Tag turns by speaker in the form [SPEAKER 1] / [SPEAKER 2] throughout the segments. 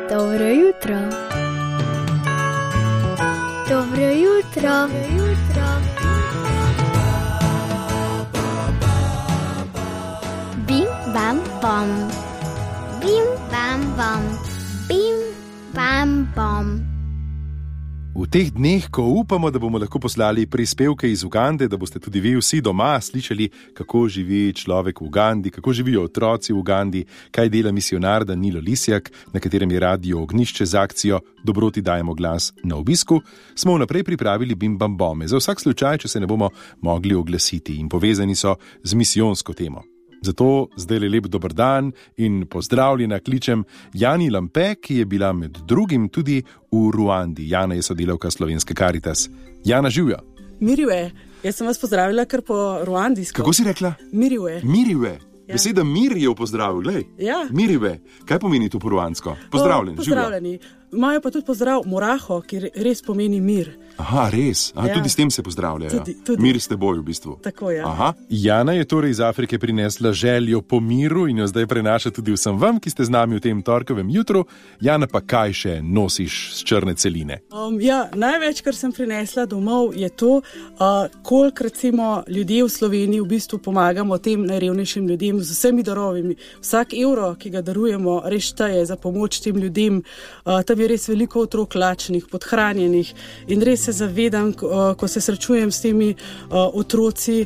[SPEAKER 1] Dobro jutro. Dobro jutro. Bim, bam, bom. Bim, bam, bom. Bim, bam, bom.
[SPEAKER 2] V teh dneh, ko upamo, da bomo lahko poslali prispevke iz Ugande, da boste tudi vi vsi doma slišali, kako živi človek v Ugandi, kako živijo otroci v Ugandi, kaj dela misijonar Danilo Lisjak, na katerem je radio Ognjišče z akcijo Dobroti dajemo glas na obisku, smo vnaprej pripravili bim bam bome, za vsak slučaj, če se ne bomo mogli oglasiti in povezani so z misijonsko temo. Zato zdaj lep dober dan in pozdravljena kličem Jani Lampe, ki je bila med drugim tudi v Ruandi. Jana je sodelavka Slovenske Karitas. Jana, živjo.
[SPEAKER 3] Mirjue. Jaz sem vas pozdravila kar po ruandijsko.
[SPEAKER 2] Kako si rekla?
[SPEAKER 3] Mirjue.
[SPEAKER 2] Mirjue.
[SPEAKER 3] Ja.
[SPEAKER 2] Beseda mir je v pozdravu, glej.
[SPEAKER 3] Ja.
[SPEAKER 2] Mirjue. Kaj pomeni to po ruandsko? Pozdravljen, živjo.
[SPEAKER 3] Pozdravljeni. Imajo pa tudi pozdrav moraho, ki res pomeni mir.
[SPEAKER 2] Aha, res. Aha, ja. Tudi s tem se pozdravljajo.
[SPEAKER 3] Tudi.
[SPEAKER 2] Mir s teboj v bistvu.
[SPEAKER 3] Tako je.
[SPEAKER 2] Aha. Jana je torej iz Afrike prinesla željo po miru in jo zdaj prenaša tudi vsem vam, ki ste z nami v tem torkovem jutru. Jana, pa kaj še nosiš z črne celine?
[SPEAKER 3] Največ, kar sem prinesla domov, je to, koliko recimo ljudje v Sloveniji v bistvu pomagamo tem najrevnejšim ljudem z vsemi darovimi. Vsak evro, ki ga darujemo, res šteje za pomoč tem ljudem. Tam je res veliko otrok lačnih, podhranjenih in res se zavedam, ko se srečujem s temi otroci,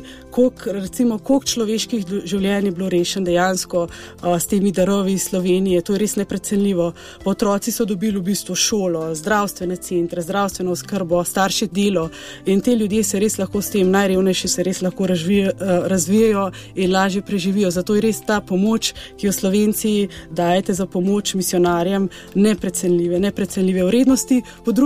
[SPEAKER 3] koliko človeških življenj je bilo rešen dejansko s temi darovi iz Slovenije. To je res neprecenljivo. Otroci so dobili v bistvu šolo, zdravstvene centre, zdravstveno oskrbo, starši delo in te ljudje se res lahko s tem, najrevnejši se res lahko razvijajo in lažje preživijo. Zato je res ta pomoč, ki jo Slovenci dajete za pomoč misionarjem, neprecenljive vrednosti. Po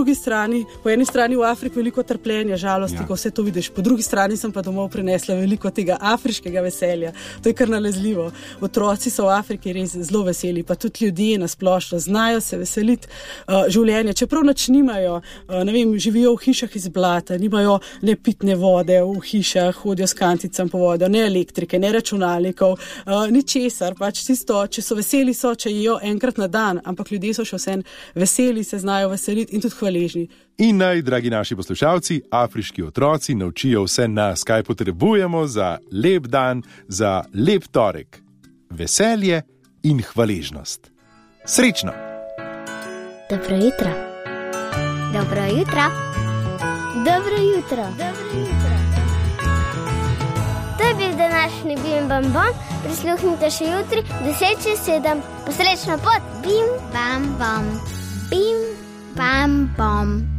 [SPEAKER 3] eni strani v Afriki veliko trpljenja, žalosti, ko vse to vidiš. Po drugi strani sem pa domov prinesla veliko tega afriškega veselja. To je kar nalezljivo. Otroci so v Afriki res zelo veseli, pa tudi ljudje nasplošno znajo se veseliti življenja. Čeprav nič nimajo, živijo v hišah iz blata, nimajo ne pitne vode v hišah, hodijo s kanticam po vodo, ne elektrike, ne računalnikov, ničesar, pač tisto, če so veseli so, če jejo enkrat na dan, ampak ljudje so še vsem veseli, se znajo veseliti in tudi hvaležni.
[SPEAKER 2] In naj, dragi naši poslušalci, afriški otroci naučijo vse nas, kaj potrebujemo za lep dan, za lep torek. Veselje in hvaležnost. Srečno!
[SPEAKER 1] Dobro jutro. Dobro jutro. Dobro jutro. Dobro jutro. To je bil današnji Bim Bam Bom. Prisluhnite še jutri 10:07. Posrečno pot. Bim Bam Bom. Bim Bam Bom.